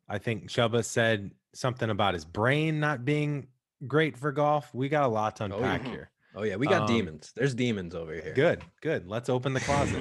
I think Chubba said something about his brain not being great for golf. We got a lot to Oh yeah. unpack here. Oh yeah, we got Um, demons. There's demons over here. good. Let's open the closet.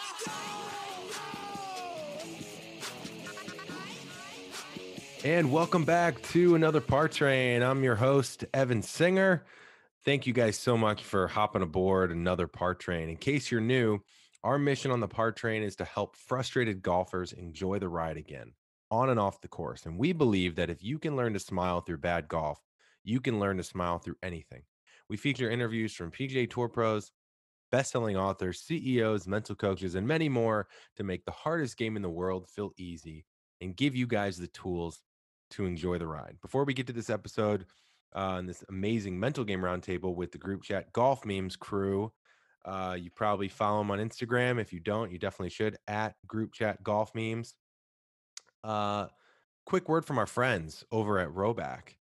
And welcome back to another Par Train. I'm your host, Evan Singer. Thank you guys so much for hopping aboard another Par Train. In case you're new, our mission on the Par Train is to help frustrated golfers enjoy the ride again, on and off the course. And we believe that if you can learn to smile through bad golf, you can learn to smile through anything. We feature interviews from PGA Tour pros, best-selling authors, CEOs, mental coaches, and many more to make the hardest game in the world feel easy and give you guys the tools to enjoy the ride. Before we get to this episode and this amazing mental game roundtable with the group chat golf memes crew, you probably follow them on Instagram. If you don't, you definitely should at group chat golf memes. Uh, quick word from our friends over at Roback.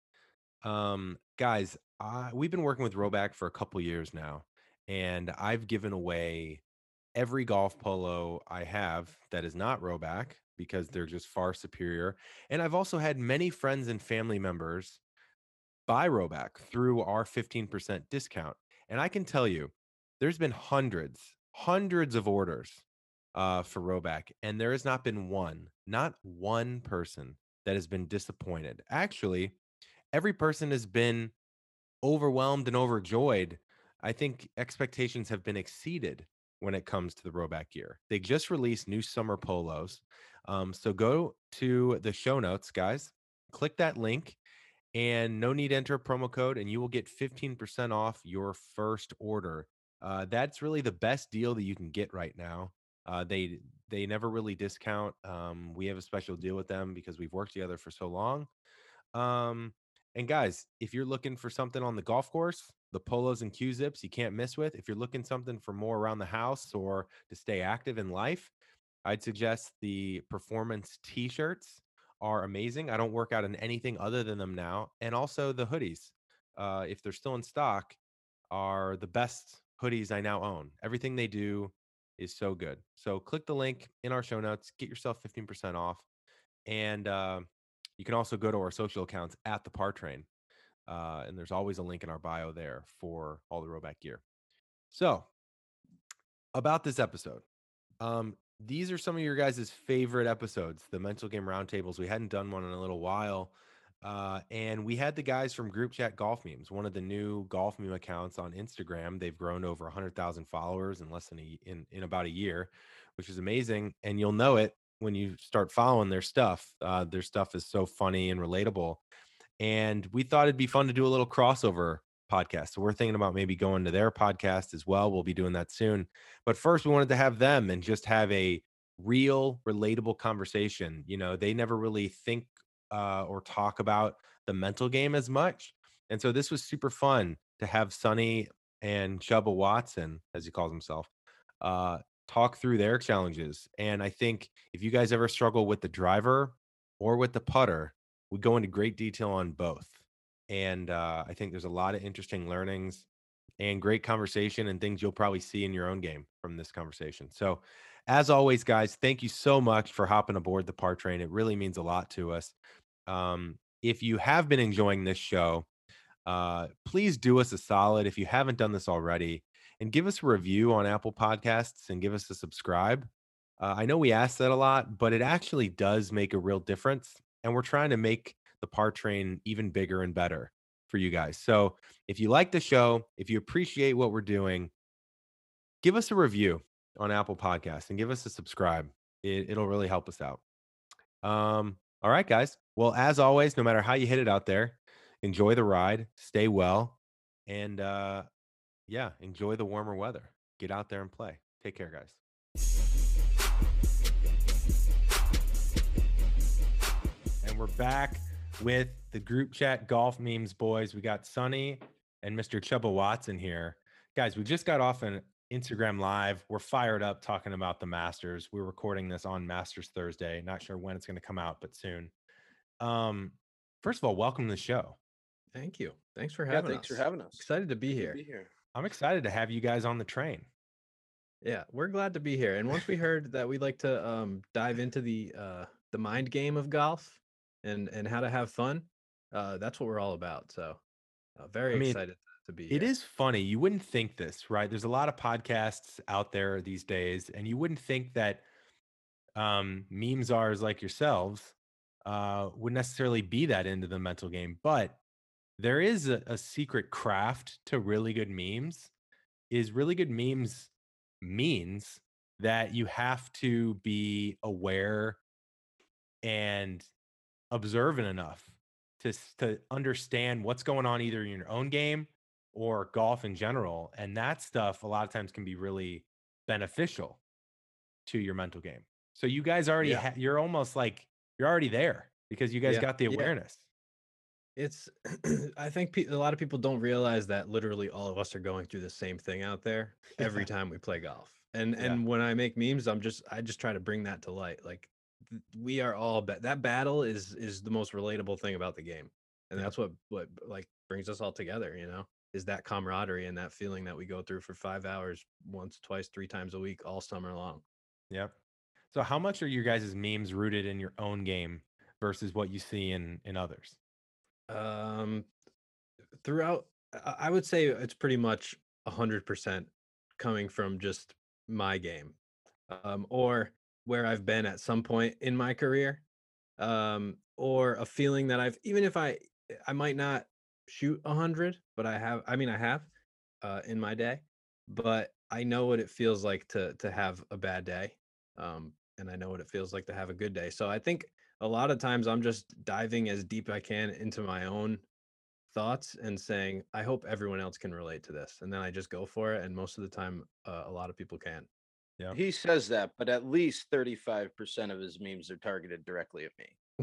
Guys, we've been working with Roback for a couple years now, and I've given away every golf polo I have that is not Roback because they're just far superior. And I've also had many friends and family members buy Roback through our 15% discount. And I can tell you, there's been hundreds of orders for Roback, and there has not been not one person that has been disappointed. Actually, every person has been overwhelmed and overjoyed. I think expectations have been exceeded when it comes to the Roback gear. They just released new summer polos. So go to the show notes, guys. Click that link, and no need to enter a promo code, and you will get 15% off your first order. That's really the best deal that you can get right now. They never really discount. We have a special deal with them because we've worked together for so long. And guys, if you're looking for something on the golf course, the polos and Q zips you can't miss with. If you're looking something for more around the house or to stay active in life, I'd suggest the performance t-shirts are amazing. I don't work out in anything other than them now. And also the hoodies, if they're still in stock, are the best hoodies I now own. Everything they do is so good. So click the link in our show notes, get yourself 15% off. And you can also go to our social accounts at the Par Train. And there's always a link in our bio there for all the Roback gear. So, about this episode, these are some of your guys' favorite episodes, the mental game roundtables. We hadn't done one in a little while. And we had the guys from Group Chat Golf Memes, one of the new golf meme accounts on Instagram. They've grown to over 100,000 followers in less than in about a year, which is amazing. And you'll know it when you start following their stuff. Their stuff is so funny and relatable. And we thought it'd be fun to do a little crossover podcast. So we're thinking about maybe going to their podcast as well. We'll be doing that soon. But first, we wanted to have them and just have a real, relatable conversation. You know, they never really think or talk about the mental game as much. And so this was super fun to have Sonny and Chubba Watson, as he calls himself, uh, talk through their challenges. And I think if you guys ever struggle with the driver or with the putter, we go into great detail on both. And I think there's a lot of interesting learnings and great conversation and things you'll probably see in your own game from this conversation. So, as always, guys, thank you so much for hopping aboard the Par Train. It really means a lot to us. If you have been enjoying this show, please do us a solid if you haven't done this already and give us a review on Apple Podcasts and give us a subscribe. I know we ask that a lot, but it actually does make a real difference. And we're trying to make the Par Train even bigger and better for you guys. So if you like the show, if you appreciate what we're doing, give us a review on Apple Podcasts and give us a subscribe. It'll really help us out. All right, guys. Well, as always, no matter how you hit it out there, enjoy the ride, stay well, and yeah, enjoy the warmer weather. Get out there and play. Take care, guys. And we're back with the group chat golf memes, boys. We got Sonny and Mr. Chubba Watson here. Guys, we just got off an Instagram Live. We're fired up talking about the Masters. We're recording this on Masters Thursday. Not sure when it's going to come out, but soon. Um, First of all, welcome to the show. Thank you. Thanks for having thanks us. for having us. Excited to be here. I'm excited to have you guys on the train. Yeah, we're glad to be here. And once we heard that we'd like to dive into the mind game of golf, and how to have fun. That's what we're all about. So very I mean, excited to be it here. is funny. You wouldn't think this, right? There's a lot of podcasts out there these days, and you wouldn't think that meme czars like yourselves would necessarily be that into the mental game. But there is a secret craft to really good memes. Is really good memes means that you have to be aware and observant enough to understand what's going on either in your own game or golf in general, and that stuff a lot of times can be really beneficial to your mental game. So you guys already Yeah. you're almost like you're already there because you guys Yeah. got the Yeah. awareness. It's I think a lot of people don't realize that literally all of us are going through the same thing out there every Yeah. time we play golf. And Yeah. when I make memes, I just try to bring that to light. Like we are all that battle is the most relatable thing about the game. And Yeah. that's what like brings us all together, you know? Is that camaraderie and that feeling that we go through for 5 hours once, twice, 3 times a week all summer long. Yep. So how much are your guys' memes rooted in your own game versus what you see in others? Um throughout I would say it's pretty much 100% coming from just my game, or where I've been at some point in my career, or a feeling that I've even if I might not shoot 100, but I have in my day, but I know what it feels like to have a bad day, and I know what it feels like to have a good day. So I think a lot of times I'm just diving as deep I can into my own thoughts and saying, I hope everyone else can relate to this. And then I just go for it. And most of the time, a lot of people can. Yeah. He says that, but at least 35% of his memes are targeted directly at me.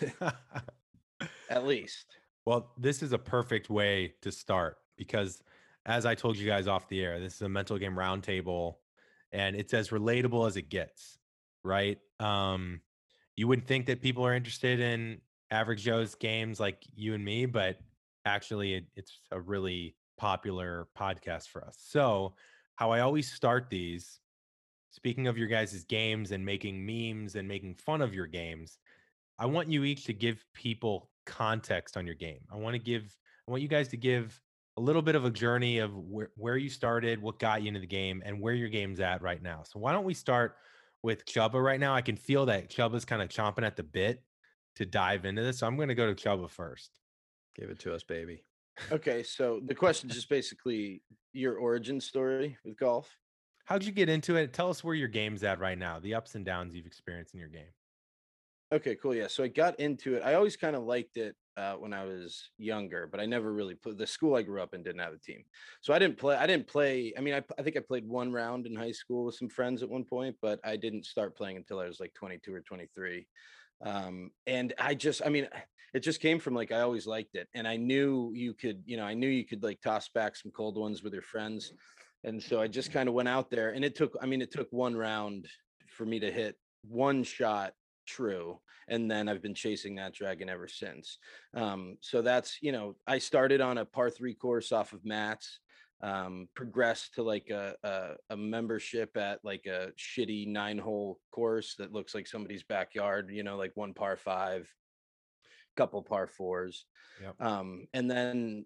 At least. Well, this is a perfect way to start because, as I told you guys off the air, this is a mental game roundtable, and it's as relatable as it gets, right? You wouldn't think that people are interested in average Joe's games like you and me, but actually, it's a really popular podcast for us. So, how I always start these, speaking of your guys' games and making memes and making fun of your games, I want you each to give people context on your game. I want you guys to give a little bit of a journey of where you started, what got you into the game, and where your game's at right now. So why don't we start with Chubba right now? I can feel that Chubba's kind of chomping at the bit to dive into this. So I'm going to go to Chubba first. Give it to us, baby. Okay, so the question is just basically your origin story with golf. How'd you get into it? Tell us where your game's at right now, the ups and downs you've experienced in your game. Okay, cool. Yeah, so I got into it. I always kind of liked it when I was younger, but I never really played. The school I grew up in didn't have a team, so I didn't play. I didn't play. I mean, I think I played one round in high school with some friends at one point, but I didn't start playing until I was like 22 or 23. And I mean, it just came from like I always liked it, and I knew you could, I knew you could like toss back some cold ones with your friends, and so I just kind of went out there, and it took one round for me to hit one shot true, and then I've been chasing that dragon ever since. So that's, I started on a par 3 course off of mats, progressed to like a membership at like a shitty 9-hole course that looks like somebody's backyard, like one par 5, couple par 4s. Yep. And then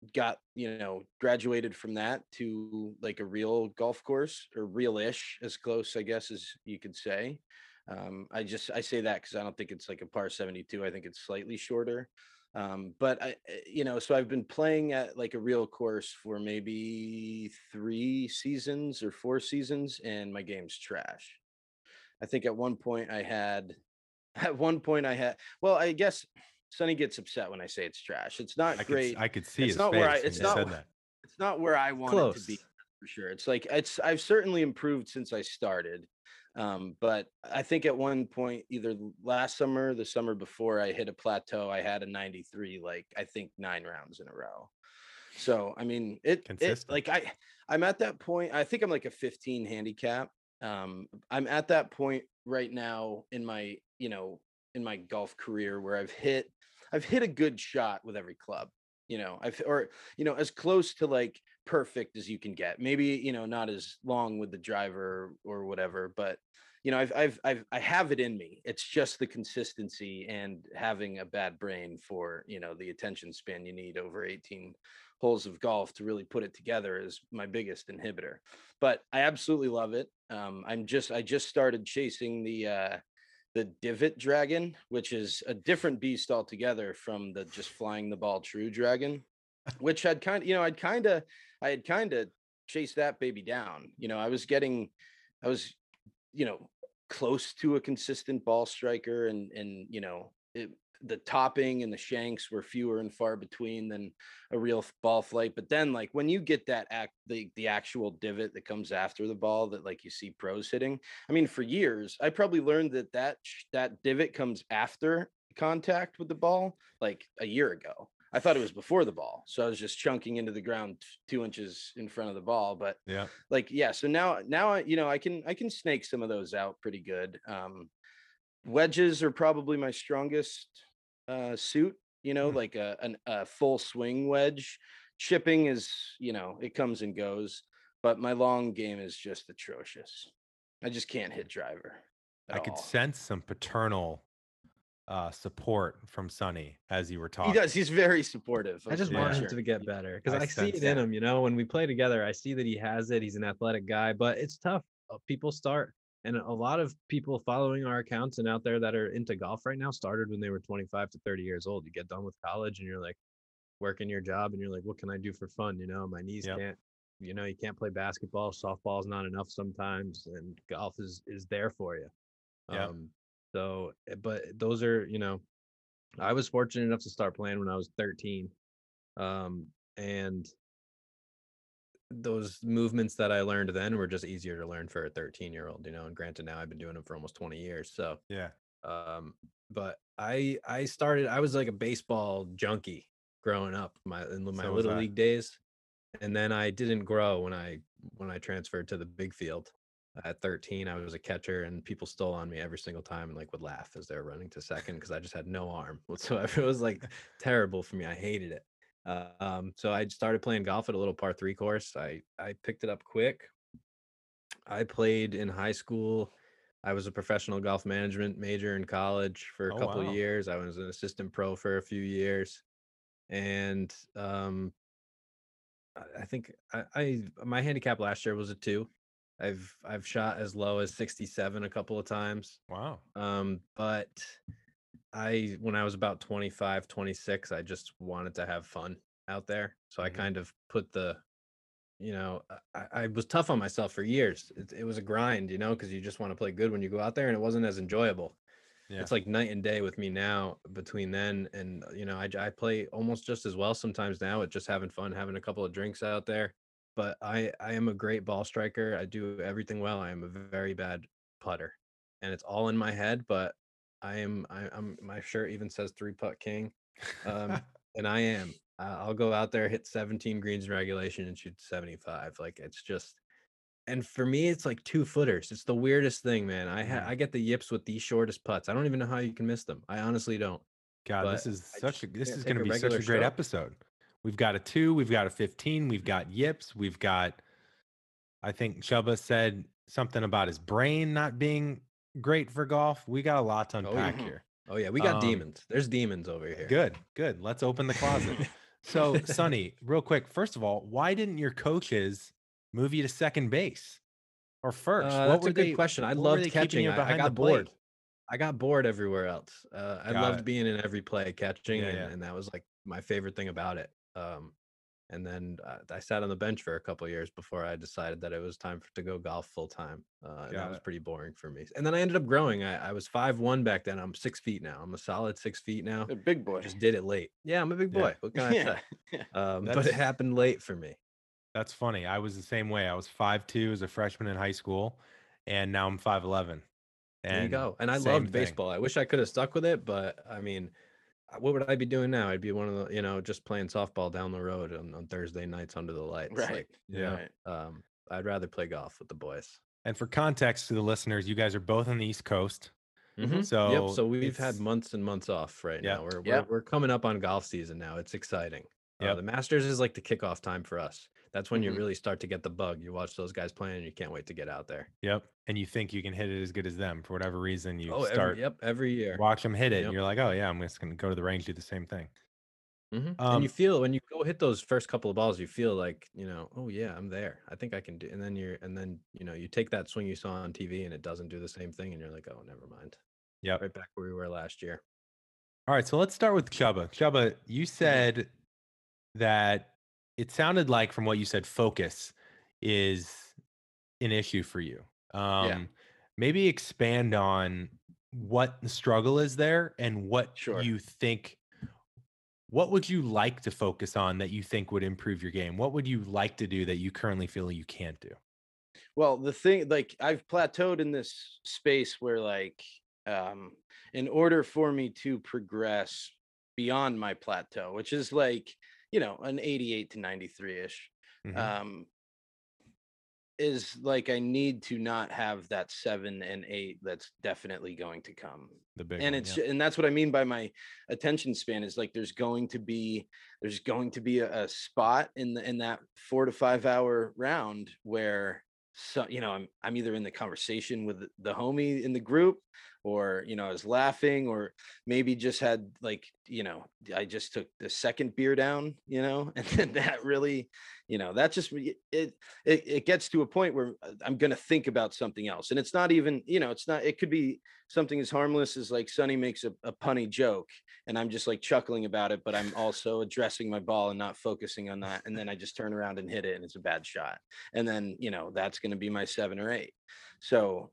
graduated from that to like a real golf course, or real-ish, as close I guess as you could say. I say that because I don't think it's like a par 72. I think it's slightly shorter. But so I've been playing at like a real course for maybe 3 seasons or 4 seasons, and my game's trash. I think at one point I had, well, I guess Sonny gets upset when I say it's trash. It's not great. I could see It's his not face where I, when it's you not, said that. it's not where I want it to be, Close. for sure. It's like, I've certainly improved since I started. But I think at one point, either last summer, the summer before, I hit a plateau. I had a 93, like I think 9 rounds in a row. So I mean, it Consistent. like I'm at that point. I think I'm like a 15 handicap. I'm at that point right now in my in my golf career where I've hit a good shot with every club. As close to like perfect as you can get. Maybe not as long with the driver or whatever, but I have it in me. It's just the consistency and having a bad brain for, the attention span you need over 18 holes of golf to really put it together is my biggest inhibitor. But I absolutely love it. I just started chasing the divot dragon, which is a different beast altogether from the just flying the ball true dragon, which had kind of, I had kind of chased that baby down. I was, you know, close to a consistent ball striker, and the topping and the shanks were fewer and far between than a real ball flight. But then, like, when you get the actual divot that comes after the ball that, like, you see pros hitting, I mean, for years I probably learned that divot comes after contact with the ball like a year ago. I thought it was before the ball, so I was just chunking into the ground 2 inches in front of the ball. But Yeah. like, yeah, so now I can snake some of those out pretty good. Wedges are probably my strongest suit, like a full swing wedge. Chipping is, it comes and goes, but my long game is just atrocious. I just can't hit driver at I could all. sense some paternal support from Sonny as you were He talking. does. He's very supportive. I just Yeah. want him to get better because I I see sense it in that. him. When we play together, I see that he has it. He's an athletic guy, but it's tough. People start, and a lot of people following our accounts and out there that are into golf right now started when they were 25 to 30 years old. You get done with college and you're like working your job, and you're like, what can I do for fun? My knees Yep. can't. You can't play basketball. Softball is not enough sometimes, and golf is there for you. Yep. But those are I was fortunate enough to start playing when I was 13. And those movements that I learned then were just easier to learn for a 13-year-old, and granted now I've been doing them for almost 20 years. So, Yeah. but I was like a baseball junkie growing up in my So was little I. league days. And then I didn't grow when I transferred to the big field. At 13, I was a catcher, and people stole on me every single time and like would laugh as they were running to second because I just had no arm whatsoever. It was like terrible for me. I hated it. So I started playing golf at a little par 3 course. I picked it up quick. I played in high school. I was a professional golf management major in college for a Oh, couple of wow. years. I was an assistant pro for a few years, and I think my handicap last year was a 2. I've shot as low as 67 a couple of times. Wow. But when I was about 25, 26, I just wanted to have fun out there. So I Mhm. kind of put I was tough on myself for years. It was a grind, because you just want to play good when you go out there, and it wasn't as enjoyable. Yeah. It's like night and day with me now between then and I play almost just as well sometimes now at just having fun, having a couple of drinks out there. But I am a great ball striker. I do everything well. I am a very bad putter, and it's all in my head. But I'm my shirt even says 3-putt king, and I am. I'll go out there, hit 17 greens in regulation, and shoot 75. Like, it's just. And for me, it's like 2-footers. It's the weirdest thing, man. Mhm. I get the yips with the shortest putts. I don't even know how you can miss them. I honestly don't. God, But this I just is can't going take to a be such regular a great stroke. episode. We've got a 2, we've got a 15, we've got yips, we've got, I think Chubba said something about his brain not being great for golf. We got a lot to unpack Mhm. here. Oh yeah, we got demons. There's demons over here. Good. Let's open the closet. So, Sonny, real quick, first of all, why didn't your coaches move you to second base or first? That's a good question. I What were loved they keeping catching. you I behind the got plate? bored. I got bored everywhere else. I Got loved it. being in every play catching, Yeah, and yeah. and that was like my favorite thing about it. And then I sat on the bench for a couple of years before I decided that it was time to go golf full time. And that Got was it. pretty boring for me. And then I ended up growing. I was 5'1" back then. I'm 6 feet now. I'm a solid 6 feet now. A big I boy. just did it late. Yeah, I'm a big Yeah. boy. What can I Yeah. say? Yeah. But it That's happened late for me. that's funny. I was the same way. I was 5'2" as a freshman in high school, and now I'm 5'11". There you And go. And I same loved thing. baseball. I wish I could have stuck with it, but I mean, what would I be doing now? I'd be one of the, just playing softball down the road on Thursday nights under the lights. Right. Like, Yeah. Right. I'd rather play golf with the boys. And for context to the listeners, you guys are both on the East Coast. Mhm. So Yep. So we've had it's- months and months off right Yeah. now. Yeah. We're coming up on golf season now. It's exciting. Yep. The Masters is like the kickoff time for us. That's when you Mhm. really start to get the bug. You watch those guys playing and you can't wait to get out there. Yep. And you think you can hit it as good as them for whatever reason. You Oh, start every year. watch them hit it, and Yep. you're like, oh yeah, I'm just gonna go to the range, do the same thing. And you feel when you go hit those first couple of balls, you feel like, oh yeah, I'm there. I think I can do. And then you take that swing you saw on TV and it doesn't do the same thing, and you're like, oh, never mind. Yep. Right back where we were last year. All right, so let's start with Chubba. Chubba, you said that it sounded like from what you said, focus is an issue for you. Yeah. Maybe expand on what the struggle is there and what Sure. you think. What would you like to focus on that you think would improve your game? What would you like to do that you currently feel you can't do? Well, the thing, like, I've plateaued in this space where, like, in order for me to progress beyond my plateau, which is like, an 88 to 93 ish, Mhm. is like I need to not have that 7 and 8 that's definitely going to come. The big And one, it's yeah. and that's what I mean by my attention span is like there's going to be a spot in that 4 to 5 hour round where I'm either in the conversation with the homie in the group, or I was laughing, or maybe just had, like, I just took the second beer down, and then that really, that just it gets to a point where I'm going to think about something else. And it's not even, it could be something as harmless as, like, Sonny makes a punny joke and I'm just like chuckling about it, but I'm also addressing my ball and not focusing on that. And then I just turn around and hit it and it's a bad shot. And then, that's going to be my 7 or 8. So,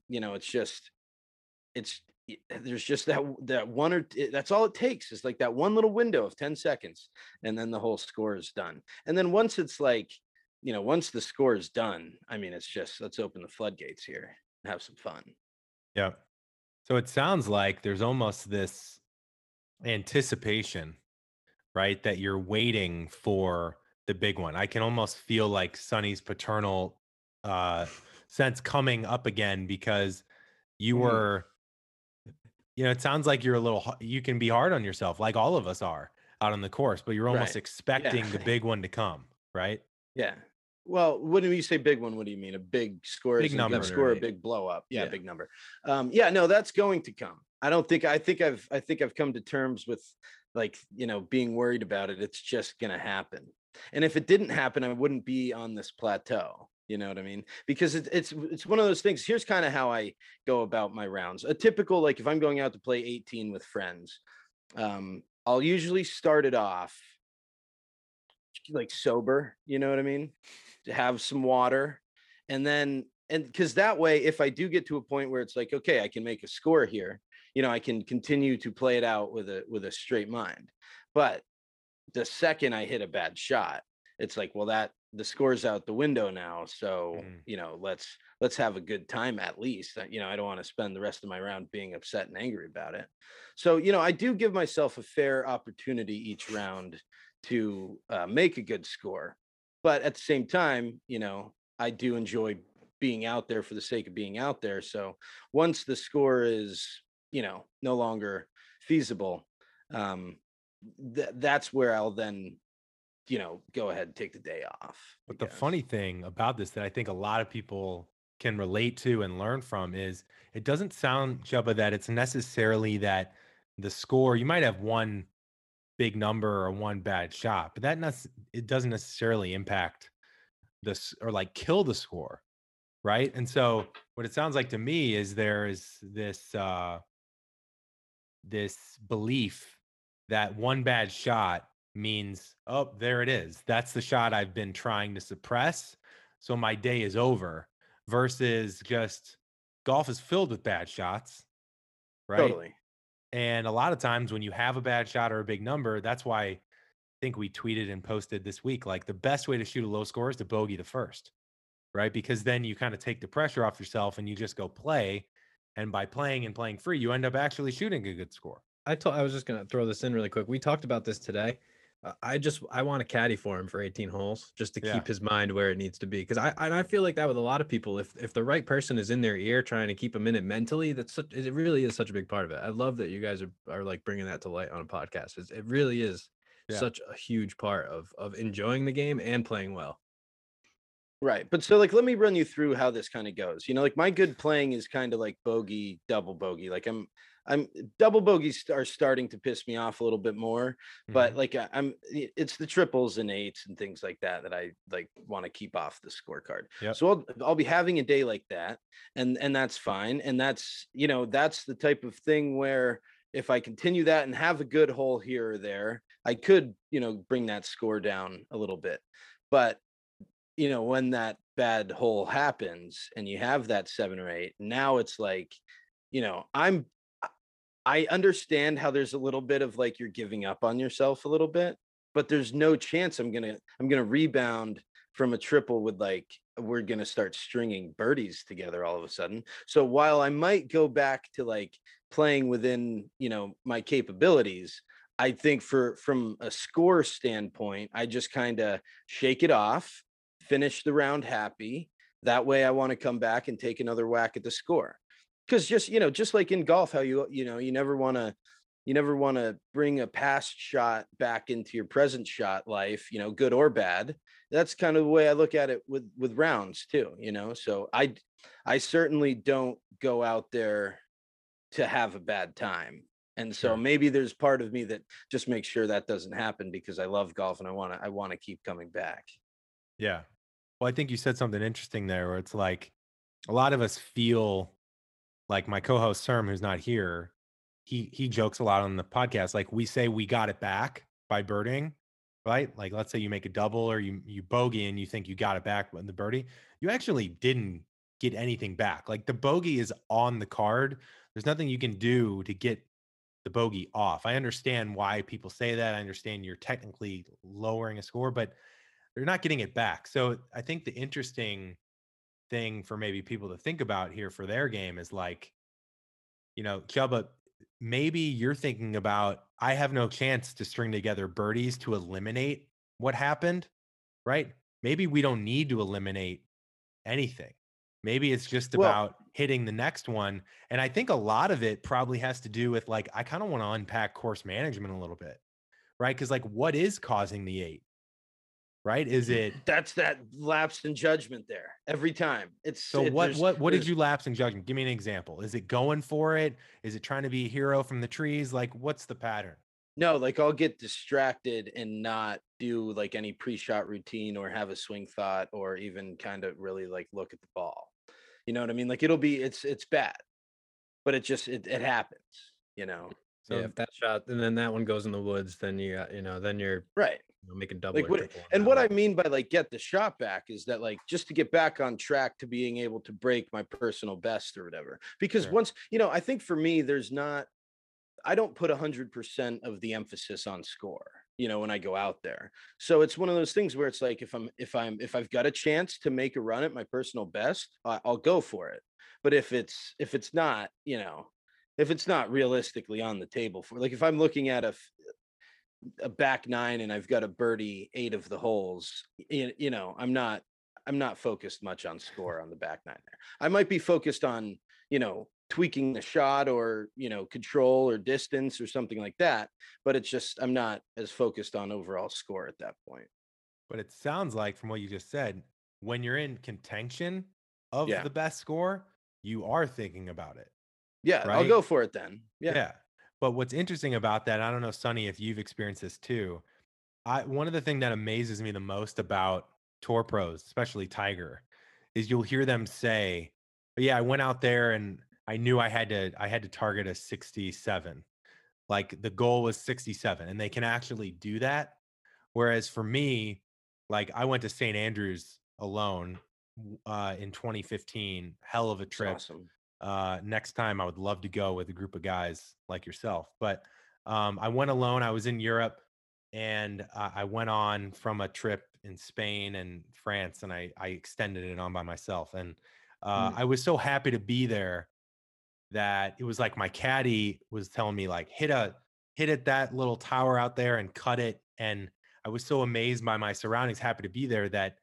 there's just that one that's all it takes, is like that one little window of 10 seconds, and then the whole score is done. And then once it's like, once the score is done, I mean, it's just, let's open the floodgates here and have some fun. Yeah. So it sounds like there's almost this anticipation, right? That you're waiting for the big one. I can almost feel like Sonny's paternal sense coming up again, because you were, it sounds like you're you can be hard on yourself, like all of us are out on the course, but you're almost Right. expecting Yeah. the big one to come, right? Yeah. Well, when you say big one, what do you mean? A big score? Big Is a number. big score, a 7 or 8. big blow up? Yeah, Yeah. big number. No, that's going to come. I think I've come to terms with, like, being worried about it. It's just gonna happen. And if it didn't happen, I wouldn't be on this plateau. You know what I mean? Because it's one of those things. Here's kind of how I go about my rounds. A typical, like, if I'm going out to play 18 with friends, I'll usually start it off like sober, you know what I mean? To have some water. And because that way, if I do get to a point where it's like, okay, I can make a score here, I can continue to play it out with a straight mind. But the second I hit a bad shot, it's like, well, that the score's out the window now. So, let's have a good time at least. I don't want to spend the rest of my round being upset and angry about it. So, I do give myself a fair opportunity each round to make a good score. But at the same time, I do enjoy being out there for the sake of being out there. So once the score is, no longer feasible, that's where I'll then, go ahead and take the day off. But the funny thing about this that I think a lot of people can relate to and learn from is it doesn't sound, Jubba, that it's necessarily that the score, you might have one big number or one bad shot, but it doesn't necessarily impact this or like kill the score, right? And so what it sounds like to me is there is this belief that one bad shot means, oh, there it is. That's the shot I've been trying to suppress. So my day is over, versus just golf is filled with bad shots, right? Totally. And a lot of times when you have a bad shot or a big number, that's why I think we tweeted and posted this week, like the best way to shoot a low score is to bogey the first, right? Because then you kind of take the pressure off yourself and you just go play. And by playing and playing free, you end up actually shooting a good score. I was just gonna throw this in really quick. We talked about this today. I want a caddy for him for 18 holes just to keep his mind where it needs to be. Because I feel like that with a lot of people. If the right person is in their ear trying to keep them in it mentally, it really is such a big part of it. I love that you guys are like bringing that to light on a podcast. It really is Yeah. such a huge part of enjoying the game and playing well. Right. But so like let me run you through how this kind of goes. You know, like my good playing is kind of like bogey, double bogey. Like I'm double bogeys are starting to piss me off a little bit more, but Mhm. like it's the triples and eights and things like that I like want to keep off the scorecard. Yep. So I'll be having a day like that, and that's fine. And that's, you know, that's the type of thing where if I continue that and have a good hole here or there, I could, you know, bring that score down a little bit. But you know, when that bad hole happens and you have that 7 or 8, now it's like, you know, I understand how there's a little bit of like you're giving up on yourself a little bit, but there's no chance I'm gonna rebound from a triple with like we're gonna start stringing birdies together all of a sudden. So while I might go back to like playing within, you know, my capabilities, I think from a score standpoint, I just kind of shake it off, finish the round happy. That way I want to come back and take another whack at the score. Because just, you know, just like in golf, how you know, you never want to bring a past shot back into your present shot life, you know, good or bad. That's kind of the way I look at it with rounds too, you know. So I certainly don't go out there to have a bad time. And so Sure. maybe there's part of me that just makes sure that doesn't happen because I love golf and I want to keep coming back. Yeah. Well, I think you said something interesting there where it's like a lot of us feel like my co-host Serm, who's not here, he jokes a lot on the podcast. Like we say we got it back by birding, right? Like let's say you make a double or you bogey and you think you got it back in the birdie. You actually didn't get anything back. Like the bogey is on the card. There's nothing you can do to get the bogey off. I understand why people say that. I understand you're technically lowering a score, but they're not getting it back. So I think the interesting thing for maybe people to think about here for their game is like, you know, Chubba, maybe you're thinking about, I have no chance to string together birdies to eliminate what happened, right? Maybe we don't need to eliminate anything. Maybe it's just Well, about hitting the next one. And I think a lot of it probably has to do with like, I kind of want to unpack course management a little bit, right? Because like, what is causing the 8, right? Is it, that's that lapse in judgment there every time. so what did There's you lapse in judgment? Give me an example. Is it going for it? Is it trying to be a hero from the trees? Like what's the pattern? no, like I'll get distracted and not do like any pre-shot routine or have a swing thought or even kind of really like look at the ball. You know what I mean? Like it's bad, but it happens, you know. Yeah, So if that shot and then that one goes in the woods, then you got, you know, then you're, Right. you know, making double Like or what triple on and that what I one. mean by like get the shot back is that like just to get back on track to being able to break my personal best or whatever. Because sure. once, you know, I think for me, I don't put 100% of the emphasis on score, you know, when I go out there. So it's one of those things where it's like if I've got a chance to make a run at my personal best, I'll go for it. But if it's not, you know, if it's not realistically on the table for like if I'm looking at a back nine and I've got a birdie 8 of the holes, you know, I'm not focused much on score on the back nine there. I might be focused on, you know, tweaking the shot or, you know, control or distance or something like that. But it's just, I'm not as focused on overall score at that point. But it sounds like from what you just said, when you're in contention of Yeah. the best score, you are thinking about it, Yeah. I'll right? go for it then. Yeah. Yeah. But what's interesting about that, I don't know, Sonny, if you've experienced this too. One of the things that amazes me the most about tour pros, especially Tiger, is you'll hear them say, "Yeah, I went out there and I knew I had to target a 67. Like the goal was 67." And they can actually do that. Whereas for me, like I went to St. Andrews alone in 2015, hell of a It's trip. awesome. Next time I would love to go with a group of guys like yourself. But I went alone. I was in Europe and I went on from a trip in Spain and France and I extended it on by myself. And Mm. I was so happy to be there that it was like my caddy was telling me like hit at that little tower out there and cut it. And I was so amazed by my surroundings, happy to be there that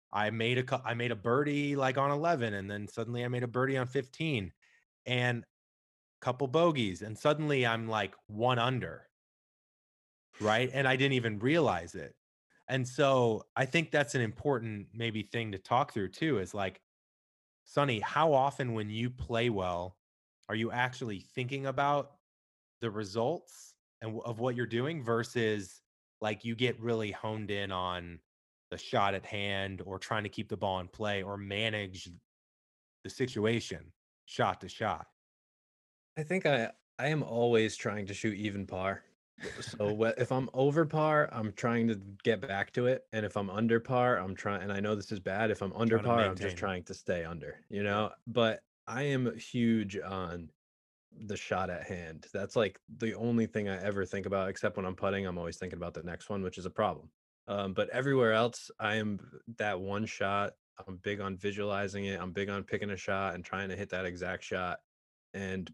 I made a birdie like on 11 and then suddenly I made a birdie on 15 and a couple bogeys and suddenly I'm like 1 under. right? And I didn't even realize it. And so I think that's an important maybe thing to talk through too, is like, Sonny, how often when you play well, are you actually thinking about the results and of what you're doing versus like you get really honed in on the shot at hand or trying to keep the ball in play or manage the situation shot to shot? I think I am always trying to shoot even par. So if I'm over par, I'm trying to get back to it, and if I'm under par, I'm trying. And I know this is bad. If I'm under Trying to par, I'm just maintain. trying to stay under. You Yeah. know. But I am huge on the shot at hand. That's like the only thing I ever think about, except when I'm putting. I'm always thinking about the next one, which is a problem. But everywhere else, I am that one shot. I'm big on visualizing it. I'm big on picking a shot and trying to hit that exact shot. And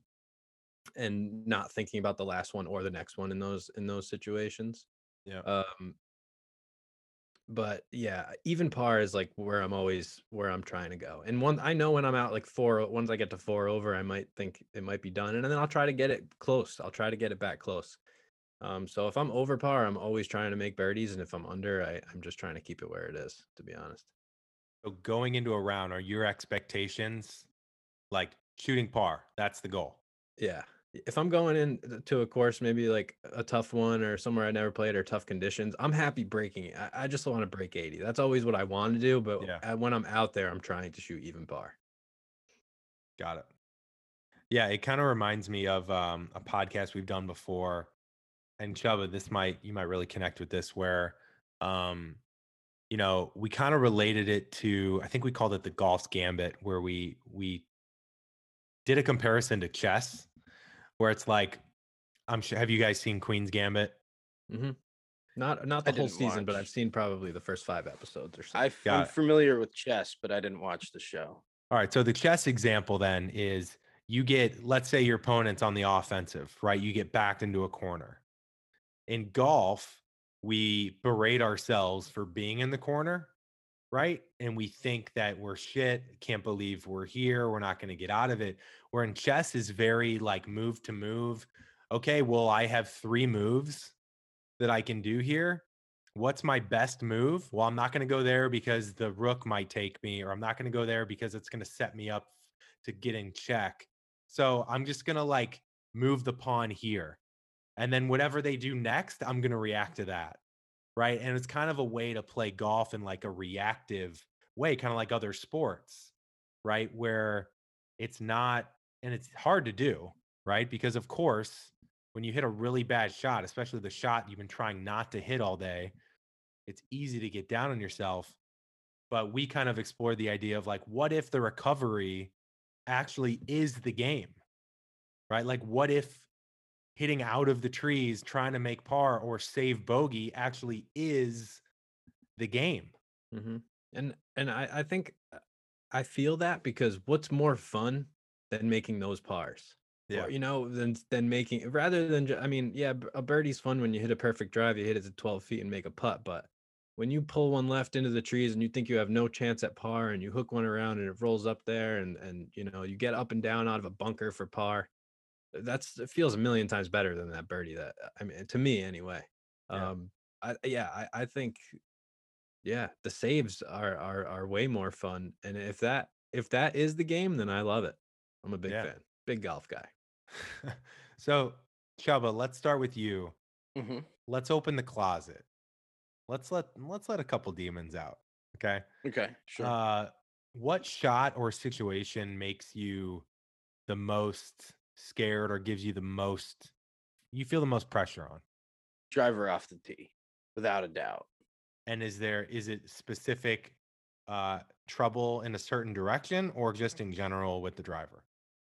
not thinking about the last one or the next one in those situations. Yeah. Um, but yeah, even par is like where I'm trying to go. And one I know when I'm out like once I get to 4 over, I might think it might be done, and then I'll try to get it close. I'll try to get it back close. So if I'm over par, I'm always trying to make birdies, and if I'm under, I'm just trying to keep it where it is, to be honest. So going into a round, are your expectations like shooting par? That's the goal. Yeah. If I'm going in to a course, maybe like a tough one or somewhere I never played or tough conditions, I'm happy breaking it. I just want to break 80. That's always what I want to do. But Yeah. when I'm out there, I'm trying to shoot even par. Got it. Yeah, it kind of reminds me of a podcast we've done before. And Chubba, you might really connect with this where um, we kind of related it to, I think we called it the golf's gambit, where we did a comparison to chess, where it's like, I'm sure, have you guys seen Queen's Gambit? Hmm. Not I the whole didn't season, but I've watch. seen probably the first 5 episodes or so. I'm Got it. familiar with chess, but I didn't watch the show. All right. So the chess example then is you get, let's say your opponent's on the offensive, right? You get backed into a corner. In golf, we berate ourselves for being in the corner, right? And we think that we're shit, can't believe we're here, we're not going to get out of it. Where in chess is very like move to move. Okay, well, I have 3 moves that I can do here. What's my best move? Well, I'm not going to go there because the rook might take me, or I'm not going to go there because it's going to set me up to get in check. So I'm just going to like move the pawn here. And then whatever they do next, I'm going to react to that. Right. And it's kind of a way to play golf in like a reactive way, kind of like other sports, right? Where it's not, and it's hard to do, right? Because of course, when you hit a really bad shot, especially the shot you've been trying not to hit all day, it's easy to get down on yourself. But we kind of explored the idea of like, what if the recovery actually is the game, right? Like, what if hitting out of the trees, trying to make par or save bogey actually is the game? Hmm. And I think I feel that because what's more fun than making those pars? Yeah. Or than making rather than I mean, yeah, a birdie's fun when you hit a perfect drive, you hit it to 12 feet and make a putt, but when you pull one left into the trees and you think you have no chance at par and you hook one around and it rolls up there and you get up and down out of a bunker for par, it feels a million times better than that birdie. That I mean, to me anyway. Yeah. I think yeah, the saves are way more fun, and if that is the game, then I love it. I'm a big Yeah. fan, big golf guy. So, Chubba, let's start with you. Hmm. Let's open the closet. Let's let a couple demons out. Okay. Okay, sure. Uh, what shot or situation makes you the most scared or gives you you feel the most pressure on? Driver off the tee, without a doubt. And is it specific trouble in a certain direction or just in general with the driver?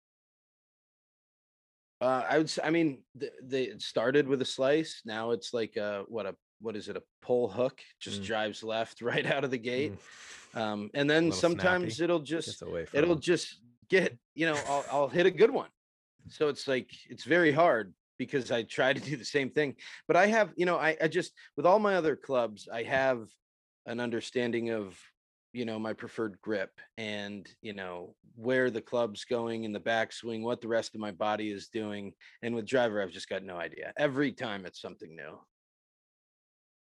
I mean, it started with a slice. Now it's like what is it? A pull hook just Mm, drives left right out of the gate. mm. And A then little snappy. sometimes it'll Gets just away it'll from just get I'll hit a good one. So it's like it's very hard because I try to do the same thing. But I have I just with all my other clubs I have an understanding of my preferred grip and where the club's going in the backswing, what the rest of my body is doing. And with driver I've just got no idea. Every time it's something new.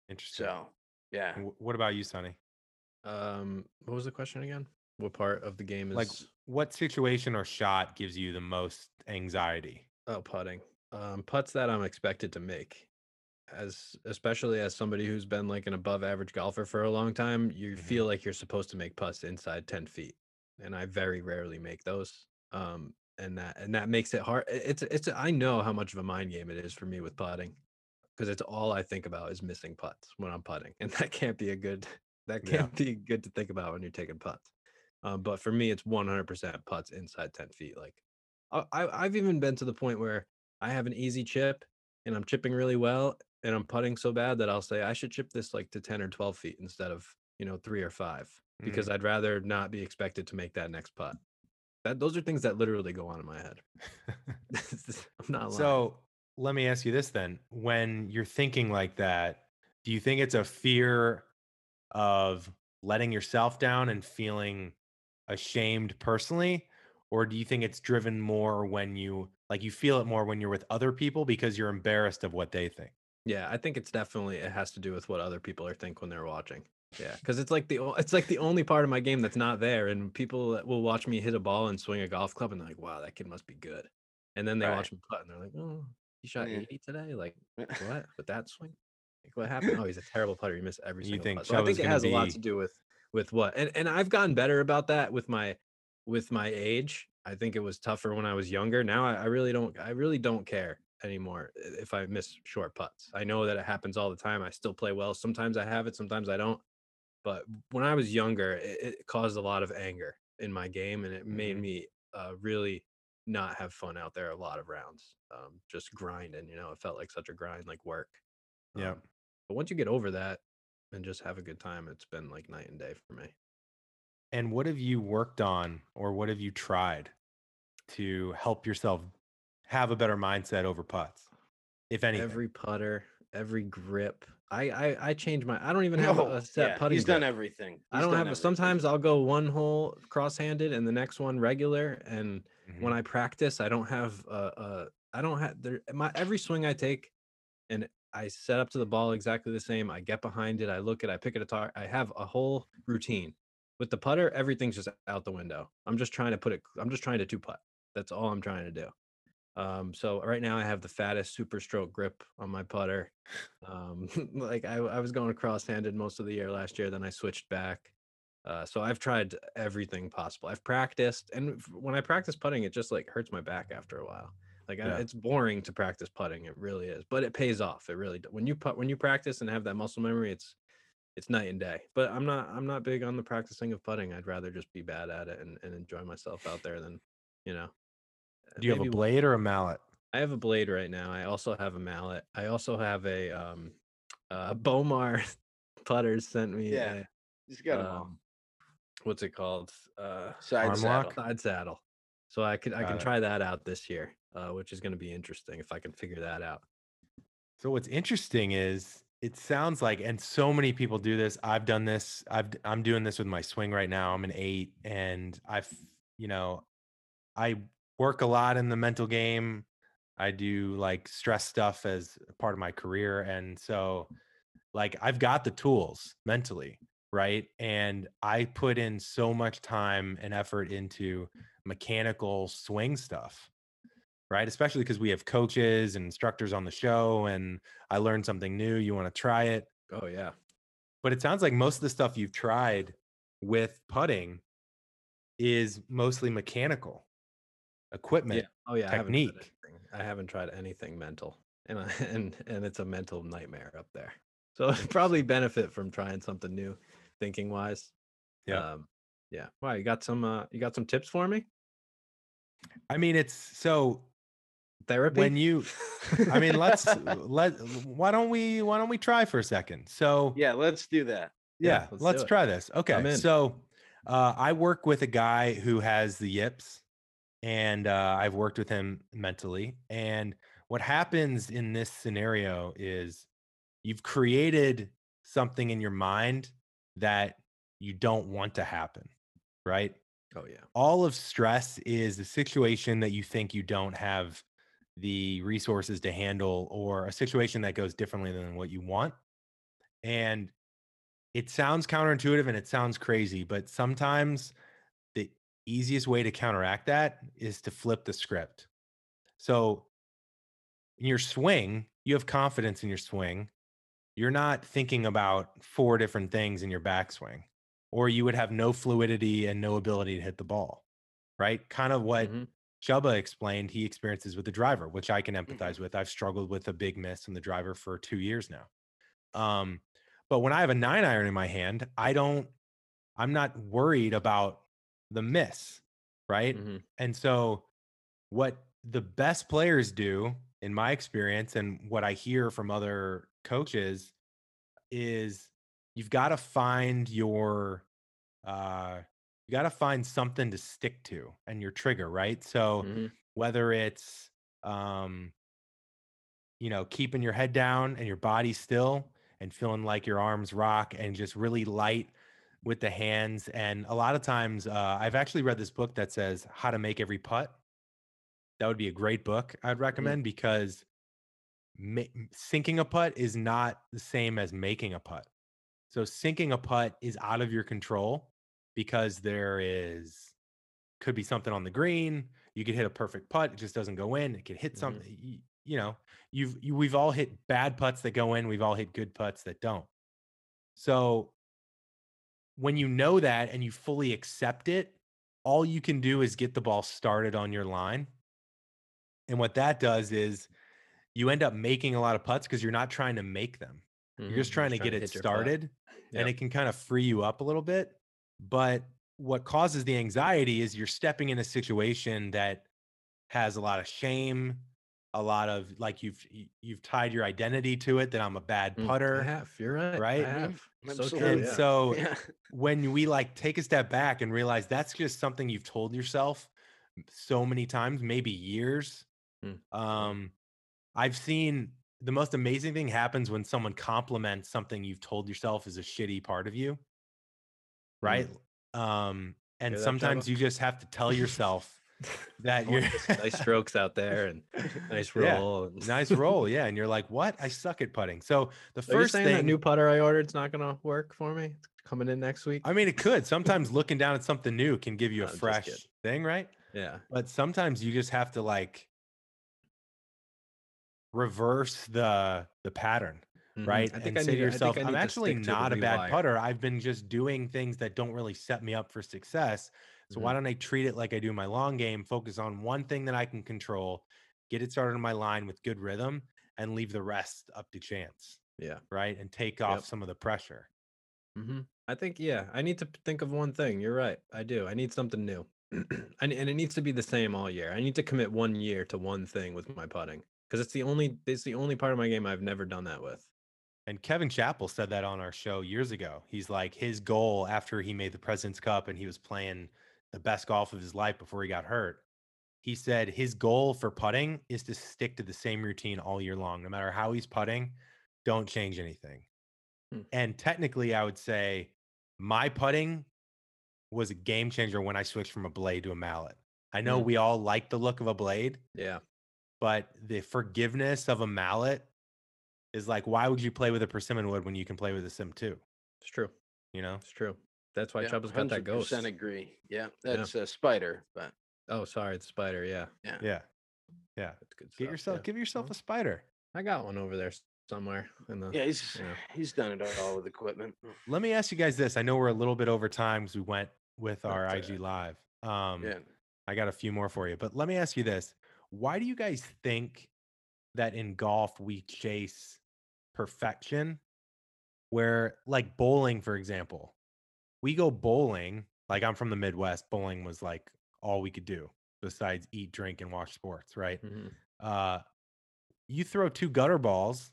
Interesting. So yeah. What about you, Sonny? What was the question again? What part of the game Like, is what situation or shot gives you the most anxiety? putting? Putts that I'm expected to make. Especially as somebody who's been like an above average golfer for a long time, you Mhm. feel like you're supposed to make putts inside 10 feet. And I very rarely make those. And that makes it hard. It's I know how much of a mind game it is for me with putting, because it's all I think about is missing putts when I'm putting. And that can't be Yeah. good to think about when you're taking putts. But for me, it's 100% putts inside 10 feet. Like I've even been to the point where I have an easy chip and I'm chipping really well and I'm putting so bad that I'll say I should chip this like to 10 or 12 feet instead of, 3 or 5, because Mm. I'd rather not be expected to make that next putt. Those are things that literally go on in my head. I'm not lying. So let me ask you this then. When you're thinking like that, do you think it's a fear of letting yourself down and feeling ashamed personally? Or do you think it's driven more when you feel it more when you're with other people because you're embarrassed of what they think? Yeah, I think it has to do with what other people are think when they're watching. Yeah, because it's like the only part of my game that's not there, and people that will watch me hit a ball and swing a golf club, and they're like, "Wow, that kid must be good." And then they Right. watch me putt, and they're like, "Oh, he shot Yeah. 80 today. Like, what with that swing? Like, what happened? Oh, he's a terrible putter. He missed every You single think putt." So I Chuba's think it going to has a lot to be do with what, and I've gotten better about that with my age. I think it was tougher when I was younger. Now I really don't care anymore if I miss short putts. I know that it happens all the time. I still play well. Sometimes I have it, sometimes I don't. But when I was younger, it caused a lot of anger in my game, and it made Mhm. me really not have fun out there a lot of rounds. Just grinding, it felt like such a grind, like work. Yeah. But once you get over that and just have a good time, it's been like night and day for me. And what have you worked on or what have you tried to help yourself have a better mindset over putts, if anything? Every putter, every grip. I change my. I don't even have Oh a set yeah. putting He's done grip. everything. I He's don't done have a. everything. Sometimes I'll go one hole cross-handed and the next one regular. And when Mhm. I practice, I don't have I don't have my every swing I take, and I set up to the ball exactly the same. I get behind it, I look at, I pick it apart. I have a whole routine. With the putter, everything's just out the window. I'm just trying to put it. I'm just trying to two putt. That's all I'm trying to do. So right now I have the fattest super stroke grip on my putter. Like I was going cross-handed most of the year last year, then I switched back. So I've tried everything possible. I've practiced, and when I practice putting, it just like hurts my back after a while. Like Yeah. it's boring to practice putting. It really is, but it pays off. It really when you practice and have that muscle memory, it's night and day. But I'm not big on the practicing of putting. I'd rather just be bad at it and enjoy myself out there than you know Do you have a maybe blade or a mallet? I have a blade right now. I also have a mallet. I also have a Bomar Putters sent me Yeah. a He's got them all. um what's it called? Side Arm lock? saddle. Side saddle. So I can Got it. try that out this year, which is going to be interesting if I can figure that out. So what's interesting is it sounds like, and so many people do this. I've done this. I'm doing this with my swing right now. I'm an 8, and you know, I work a lot in the mental game. I do like stress stuff as a part of my career, and so like I've got the tools mentally, right? And I put in so much time and effort into mechanical swing stuff, right? Especially because we have coaches and instructors on the show, and I learned something new. You want to try it. Oh yeah. But it sounds like most of the stuff you've tried with putting is mostly mechanical Yeah. equipment, Oh yeah, technique. I haven't tried anything mental. And and it's a mental nightmare up there. So I'd probably Interesting. benefit from trying something new thinking wise. Yeah. Um yeah. Wow, you got some tips for me? I mean, it's so Therapy? when you, I mean, why don't we try for a second? So Yeah, let's do that. Yeah, yeah, let's do let's it. try this. I'm Okay. in. So I work with a guy who has the yips, and I've worked with him mentally. And what happens in this scenario is you've created something in your mind that you don't want to happen, right? Oh yeah. All of stress is a situation that you think you don't have the resources to handle, or a situation that goes differently than what you want. And it sounds counterintuitive and it sounds crazy, but sometimes the easiest way to counteract that is to flip the script. So in your swing, you have confidence in your swing. You're not thinking about four different things in your backswing, or you would have no fluidity and no ability to hit the ball, right? Kind of what Mm-hmm. Chubba explained he experiences with the driver, which I can empathize Mhm. with. I've struggled with a big miss in the driver for 2 years now. Um, but when I have a 9-iron in my hand, I'm not worried about the miss, right? Mm-hmm. And so what the best players do, in my experience, and what I hear from other coaches, is you've got to find your you got to find something to stick to and your trigger, right? So Mm-hmm. whether it's um keeping your head down and your body still and feeling like your arms rock and just really light with the hands. And a lot of times, I've actually read this book that says How to Make Every Putt. That would be a great book I'd Mhm. recommend, because sinking a putt is not the same as making a putt. So sinking a putt is out of your control, because could be something on the green. You could hit a perfect putt, it just doesn't go in. It could hit Mm-hmm. something. We've all hit bad putts that go in. We've all hit good putts that don't. So when you know that and you fully accept it, all you can do is get the ball started on your line. And what that does is you end up making a lot of putts because you're not trying to make them. You're Mm-hmm. just You're trying just to trying get to it hit your putt. started, and Yep. it can kind of free you up a little bit. But what causes the anxiety is you're stepping in a situation that has a lot of shame, a lot of, like, you've tied your identity to it, that I'm a bad I putter, have. You're right. I right? have. Mhm. So true. And Absolutely. Yeah. so Yeah. when we like take a step back and realize that's just something you've told yourself so many times, maybe years. Mm. um I've seen the most amazing thing happens when someone compliments something you've told yourself is a shitty part of you, right? Mm. And Hear that, Chubba? sometimes you just have to tell yourself that I you're like this. Nice strokes out there and nice yeah, roll. And nice roll, yeah, and you're like, what? I suck at putting. So the are you first saying that thing, new putter I ordered is not gonna work for me? It's coming in next week. I mean, it could sometimes looking down at something new can give you a I'm just kidding. fresh thing, right? Yeah. But sometimes you just have to like reverse the pattern, Hmm. right? I think And I say need to to. I think yourself, I I'm need to actually stick to the not a bad rewire. putter. I've been just doing things that don't really set me up for success. So Hmm. why don't I treat it like I do my long game, focus on one thing that I can control, get it started on my line with good rhythm, and leave the rest up to chance, Yeah. right? And take Yep. off some of the pressure. Hmm. I think I need to think of one thing. You're right. I do. I need something new, and it needs to be the same all year. I need to commit 1 year to one thing with my putting because it's the only part of my game I've never done that with. And Kevin Chappell said that on our show years ago. He's like, his goal after he made the President's Cup and he was playing the best golf of his life before he got hurt, he said his goal for putting is to stick to the same routine all year long. No matter how he's putting, don't change anything. Hmm. And technically, I would say my putting was a game changer when I switched from a blade to a mallet. I know Hmm. we all like the look of a blade, Yeah. but the forgiveness of a mallet is like, why would you play with a persimmon wood when you can play with a Sim 2? It's true. You know? It's true. That's why Yeah. Chubb's got that 100% ghost. agree. Yeah. Yeah. That's a spider, but Oh, sorry, it's spider. Yeah, yeah. Yeah. Yeah. that's good stuff. Yeah. Give yourself Well, a spider. I got one over there somewhere in the. Yeah. He's You know. he's done it all with equipment. Let me ask you guys this. I know we're a little bit over time because we went with our That's all IG right. live. Yeah. I got a few more for you, but let me ask you this. Why do you guys think that in golf we chase perfection, where, like, bowling, for example, we go bowling, like, I'm from the Midwest, bowling was like all we could do besides eat, drink, and watch sports, right? Hmm. Uh, you throw two gutter balls,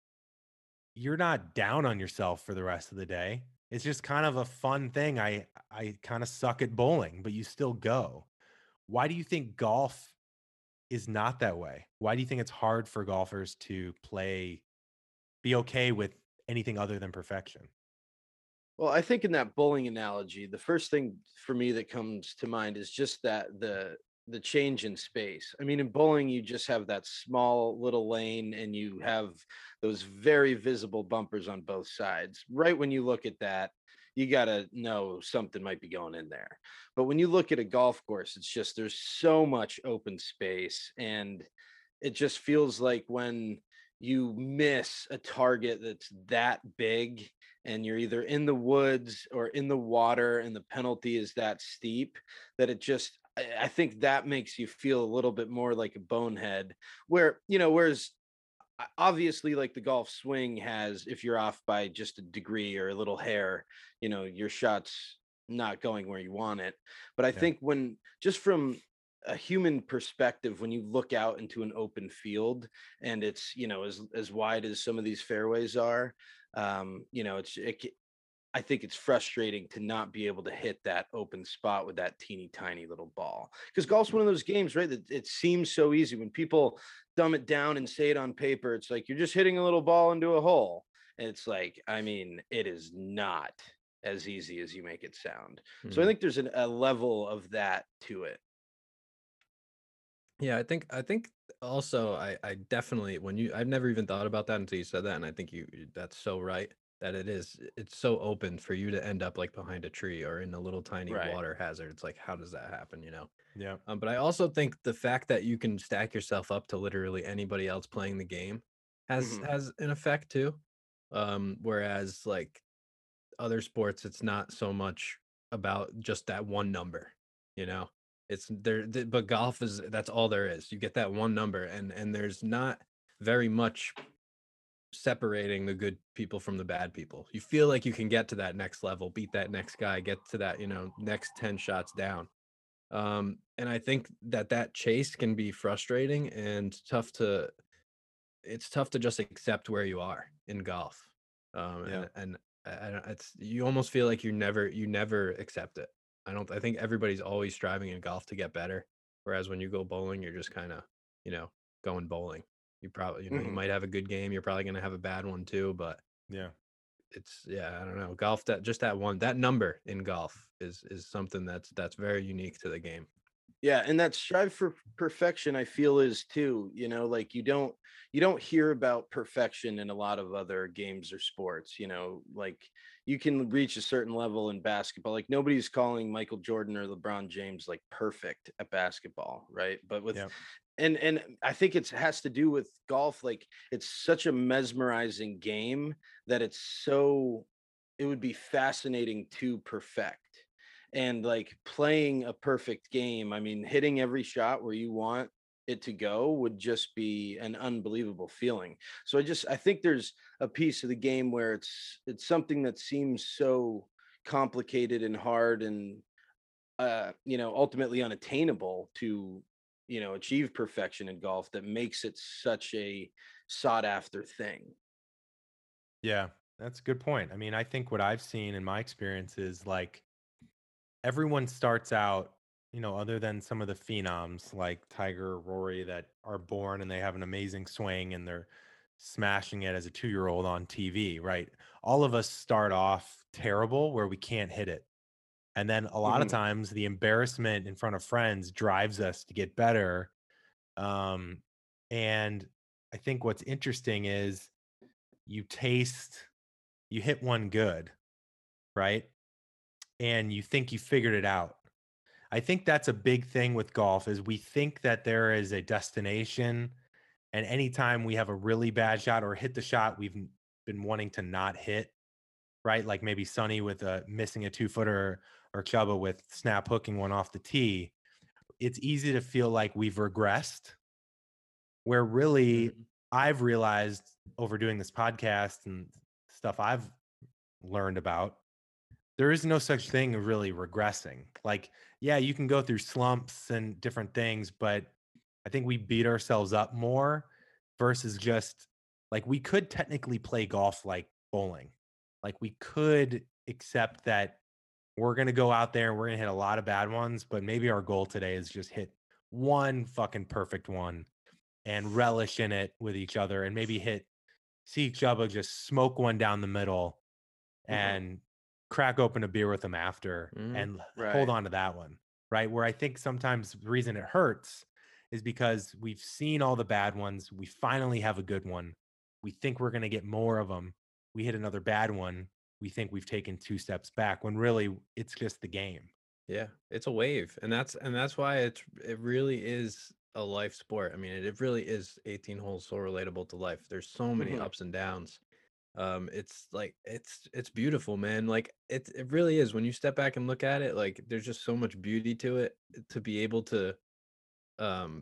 you're not down on yourself for the rest of the day. It's just kind of a fun thing. I kind of suck at bowling, but you still go. Why do you think golf is not that way? Why do you think it's hard for golfers to be okay with anything other than perfection? Well, I think in that bowling analogy, the first thing for me that comes to mind is just that the change in space. I mean, in bowling, you just have that small little lane and you have those very visible bumpers on both sides. Right when you look at that, you got to know something might be going in there. But when you look at a golf course, it's just there's so much open space, and it just feels like when you miss a target that's that big and you're either in the woods or in the water and the penalty is that steep, that it just I think that makes you feel a little bit more like a bonehead. Where, whereas obviously, like the golf swing has, if you're off by just a degree or a little hair, your shot's not going where you want it. But I Yeah. think when, just from a human perspective, when you look out into an open field and it's, as wide as some of these fairways are, I think it's frustrating to not be able to hit that open spot with that teeny tiny little ball. Because golf's one of those games, right? That it seems so easy when people dumb it down and say it on paper. It's like you're just hitting a little ball into a hole. And it's like, I mean, it is not as easy as you make it sound. So I think there's a level of that to it. Yeah, I think also I definitely, I've never even thought about that until you said that, and I think that's so right, that it's so open for you to end up like behind a tree or in a little tiny Right. water hazard. It's like, how does that happen, you know? Yeah. But I also think the fact that you can stack yourself up to literally anybody else playing the game Mhm. has an effect too. Whereas like other sports, it's not so much about just that one number, you know. It's there, but golf is, that's all there is. You get that one number, and there's not very much separating the good people from the bad people. You feel like you can get to that next level, beat that next guy, get to that, next 10 shots down. And I think that chase can be frustrating and tough to, it's tough to just accept where you are in golf. Yeah. And I don't, it's, you almost feel like you never accept it. I think everybody's always striving in golf to get better. Whereas when you go bowling, you're just kind of, you know, going bowling. You probably, you Mhm. might have a good game. You're probably going to have a bad one too, but Yeah. it's, yeah, I don't know. Golf, that just that number in golf is something that's very unique to the game. Yeah, and that strive for perfection, I feel, is too, like you don't hear about perfection in a lot of other games or sports, like you can reach a certain level in basketball. Like nobody's calling Michael Jordan or LeBron James like perfect at basketball, right? But with Yeah. and I think it has to do with golf. Like it's such a mesmerizing game that it would be fascinating to perfect. And like playing a perfect game, I mean, hitting every shot where you want it to go would just be an unbelievable feeling. So I think there's a piece of the game where it's something that seems so complicated and hard and ultimately unattainable to achieve perfection in golf, that makes it such a sought after thing. Yeah. That's a good point. I mean, I think what I've seen in my experience is like everyone starts out, other than some of the phenoms like Tiger, Rory, that are born and they have an amazing swing and they're smashing it as a 2-year-old on TV, right? All of us start off terrible where we can't hit it. And then a lot of Hmm. times the embarrassment in front of friends drives us to get better. Um, and I think what's interesting is you taste, you hit one good, right? And you think you figured it out. I think that's a big thing with golf is we think that there is a destination, and anytime we have a really bad shot or hit the shot we've been wanting to not hit, right? Like maybe Sonny with missing a 2-footer or Chubba with snap hooking one off the tee. It's easy to feel like we've regressed, where really Mhm. I've realized over doing this podcast and stuff I've learned about, there is no such thing as really regressing. Like, yeah, you can go through slumps and different things, but I think we beat ourselves up more versus just like we could technically play golf like bowling. Like we could accept that we're going to go out there and we're going to hit a lot of bad ones, but maybe our goal today is just hit one fucking perfect one and relish in it with each other and maybe see each other just smoke one down the middle Hmm. and crack open a beer with them after Mhm. and hold Right. on to that one, right? Where I think sometimes the reason it hurts is because we've seen all the bad ones. We finally have a good one. We think we're going to get more of them. We hit another bad one. We think we've taken 2 steps back when really it's just the game. Yeah, it's a wave, and that's why it really is a life sport. I mean, it really is 18 holes so relatable to life. There's so many Mhm. ups and downs. It's like it's beautiful, man. Like it really is. When you step back and look at it, like there's just so much beauty to it to be able to um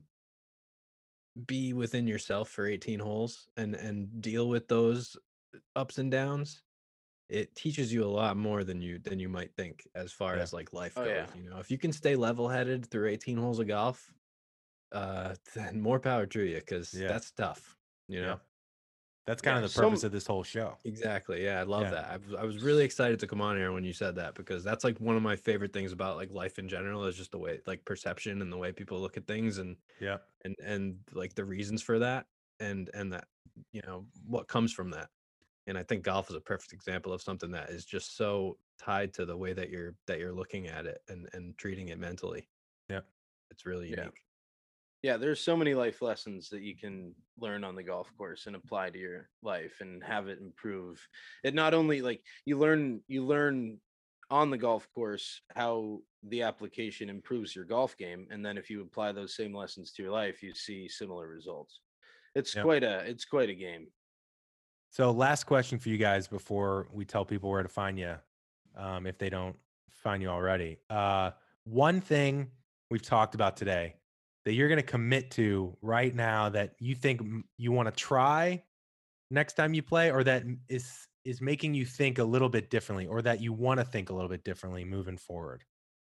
be within yourself for 18 holes and deal with those ups and downs. It teaches you a lot more than you might think as far Yeah. as like life Oh goes. yeah. You know, if you can stay level headed through 18 holes of golf, then more power to you, because Yeah. that's tough, you Yeah. know. That's kind Yeah. of the purpose of this whole show. Exactly. Yeah, I love Yeah. that. I was really excited to come on here when you said that, because that's like one of my favorite things about like life in general is just the way, like, perception and the way people look at things, Yeah. and like the reasons for that, and that, you know, what comes from that. And I think golf is a perfect example of something that is just so tied to the way that you're looking at it and treating it mentally. Yeah. It's really Yeah. unique. Yeah, there's so many life lessons that you can learn on the golf course and apply to your life and have it improve. It not only like you learn on the golf course how the application improves your golf game, and then if you apply those same lessons to your life, you see similar results. It's Yeah. quite a game. So, last question for you guys before we tell people where to find you, if they don't find you already. One thing we've talked about today that you're going to commit to right now that you think you want to try next time you play, or that is making you think a little bit differently, or that you want to think a little bit differently moving forward.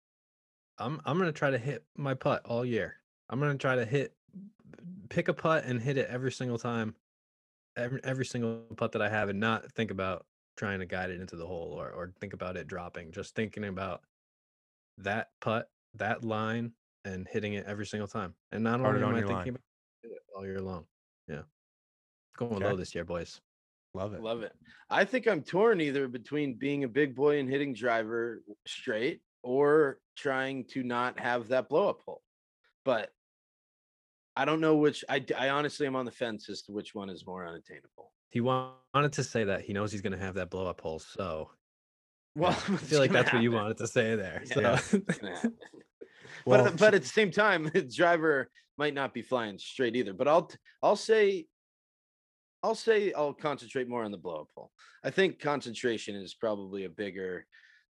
I'm gonna try to hit my putt all year. I'm gonna try to pick a putt and hit it every single time, every single putt that I have, and not think about trying to guide it into the hole, or think about it dropping. Just thinking about that putt, that line, and hitting it every single time. And not Started only am on I your line. thinking about it all year long. Yeah, going Okay. low this year, boys. Love it. Love it. I think I'm torn either between being a big boy and hitting driver straight or trying to not have that blow up hole. But I don't know which. I honestly am on the fence as to which one is more unattainable. He wanted to say that he knows he's gonna have that blow up hole, so Well, Yeah. I it's feel like gonna that's what you happen. wanted to say there. Yeah, So it's gonna happen. Well, But at the same time, the driver might not be flying straight either. But I'll say I'll concentrate more on the blow up hole. I think concentration is probably a bigger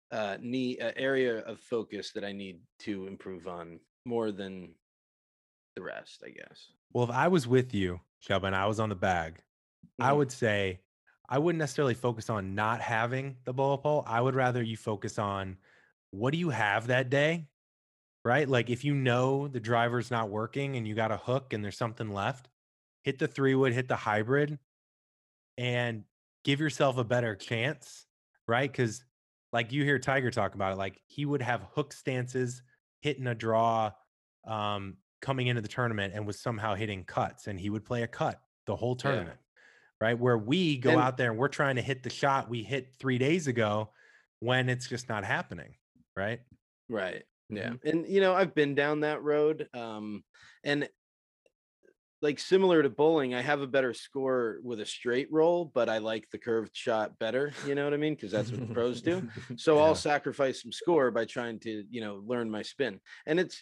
area of focus that I need to improve on more than the rest, I guess. well, if I was with you, Chubb, and I was on the bag, I Mhm. would say I wouldn't necessarily focus on not having the blow up hole. I would rather you focus on what do you have that day, right? Like if you know the driver's not working and you got a hook and there's something left, hit the 3-wood, hit the hybrid, and give yourself a better chance, right? Because like you hear Tiger talk about it, like he would have hook stances, hitting a draw, coming into the tournament, and was somehow hitting cuts, and he would play a cut the whole Yeah. tournament, right? Where we go And out there and we're trying to hit the shot we hit 3 days ago when it's just not happening, right? right. Yeah. Mhm. And I've been down that road. And like similar to bowling, I have a better score with a straight roll, but I like the curved shot better. You know what I mean? Because that's what the pros do. So I'll Yeah. sacrifice some score by trying to, learn my spin. And it's,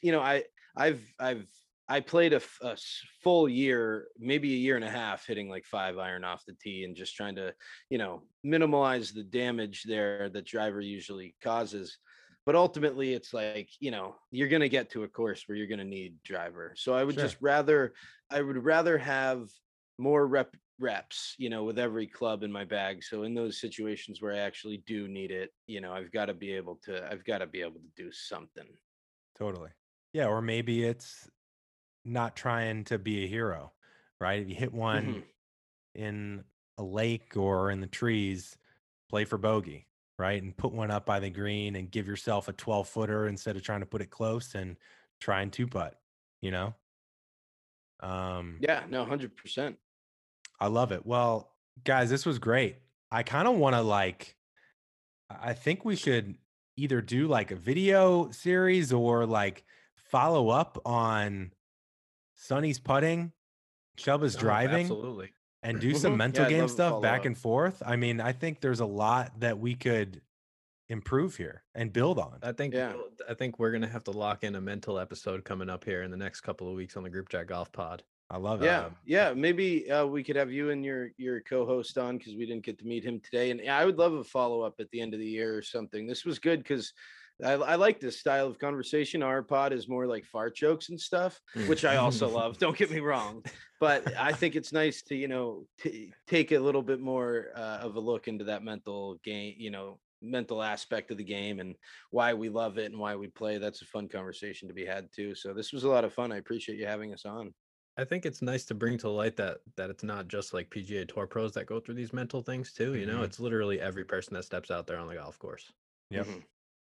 I played full year, maybe a year and a half, hitting like 5-iron off the tee and just trying to, minimize the damage there that driver usually causes. But ultimately, it's like, you're going to get to a course where you're going to need driver. So Sure. I would rather have more reps, with every club in my bag. So in those situations where I actually do need it, I've got to be able to do something. Totally. Yeah. Or maybe it's not trying to be a hero, right? If you hit one Mhm. in a lake or in the trees, play for bogey, right? And put one up by the green and give yourself a 12-footer instead of trying to put it close and try and 2-putt, you know? Um, Yeah, no, 100%. I love it. Well, guys, this was great. I kind of want to I think we should either do like a video series or like follow up on Sonny's putting, Chubba's driving, Absolutely. and do some mental Yeah, I'd game love a stuff back follow-up. and forth. I mean, I think there's a lot that we could improve here and build on. I think Yeah. I think we're gonna have to lock in a mental episode coming up here in the next couple of weeks on the Group Chat Golf Pod. I love it. Yeah, maybe we could have you and your co-host on because we didn't get to meet him today, and I would love a follow-up at the end of the year or something. This was good because I like this style of conversation. Our pod is more like fart jokes and stuff, which I also love. Don't get me wrong, but I think it's nice to take a little bit more of a look into that mental game, mental aspect of the game and why we love it and why we play. That's a fun conversation to be had too. So this was a lot of fun. I appreciate you having us on. I think it's nice to bring to light that it's not just like PGA Tour pros that go through these mental things too. It's literally every person that steps out there on the golf course. Yep. Mhm.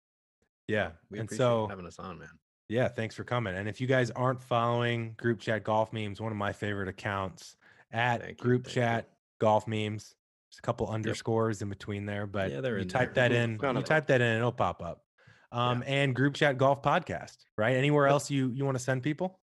Yeah. We And appreciate so you having us on, man. yeah, thanks for coming. And if you guys aren't following Group Chat Golf Memes, one of my favorite accounts at Thank you, Group thank Chat Golf Memes. There's a couple underscores in between there, but Yeah, they're you in type there. that in. Found You it. type that in, it'll pop up. And Group Chat Golf Podcast, right? Anywhere Yep. else you want to send people?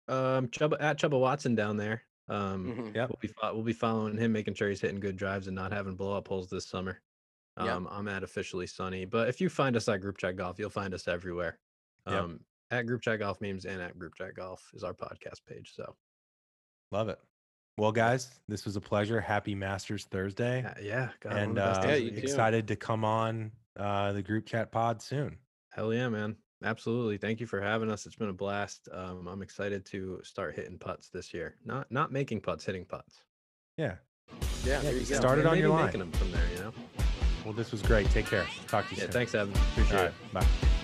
Chubba Watson down there. Mhm. Yep. We'll be following him, making sure he's hitting good drives and not having blow up holes this summer. Yep. I'm at Officially Sunny, but if you find us at Group Chat Golf, you'll find us everywhere. Yep. At Group Chat Golf Memes and at Group Chat Golf is our podcast page. So Love it. Well, guys, this was a pleasure. Happy Masters Thursday. yeah, God, one of And the best days of you the too. year. excited to come on the Group Chat pod soon. Hell yeah, man. Absolutely. Thank you for having us. It's been a blast. I'm excited to start hitting putts this year. Not making putts, hitting putts. Yeah. Yeah, there you just go. start it And on your maybe line. making them from there, Well, this was great. Take care. Talk to you Yeah, soon. thanks, Evan. Appreciate All it. right. Bye.